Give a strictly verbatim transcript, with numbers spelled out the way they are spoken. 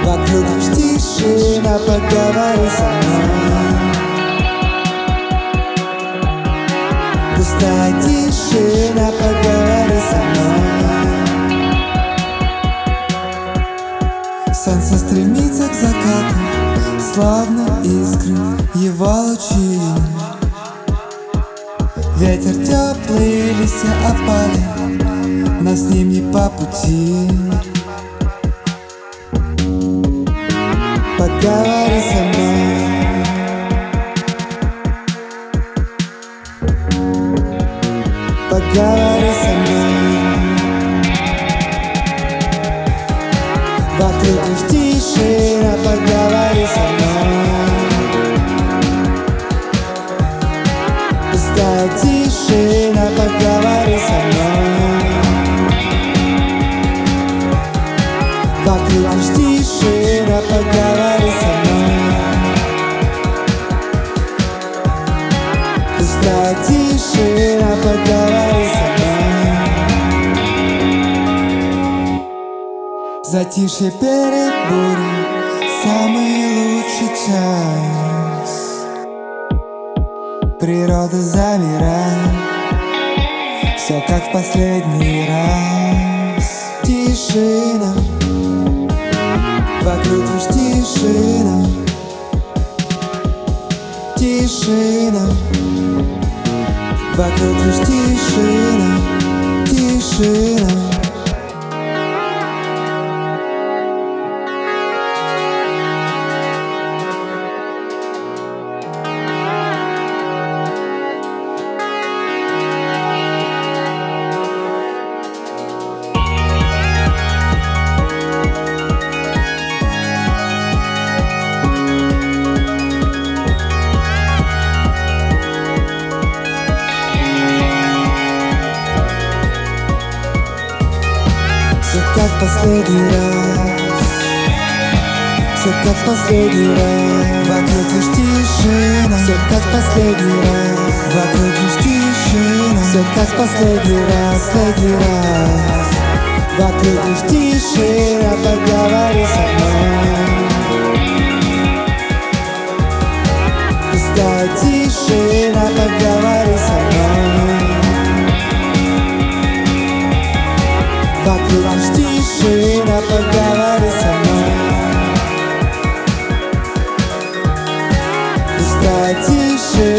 Вокруг лишь тишина, поговори со мной. Пустая тишина, поговори со мной. Солнце стремится к закату, словно искры его лучи. Ветер теплый, листья опали, но с ним не по пути. Поговори со мной. Поговори со мной. Вокруг лишь тишина, поговори со мной. Пустая тишина, поговори со мной. Вокруг лишь тишина, поговори со мной. Пустая тишина, поговори со мной. Затишье перед бурей, самый лучший час. Природа замирает, все как в последний раз. Тишина, вокруг лишь тишина. Тишина, вокруг лишь тишина. Тишина. Все как последний раз, все как последний раз. Вокруг лишь тишина, все как последний раз. Вокруг лишь тишина, все как последний раз, последний раз. Вокруг лишь тишина, поговори со мной. Пустая тишина, поговори со мной. Вокруг лишь тишина, поговори со мной. Пустая тишина.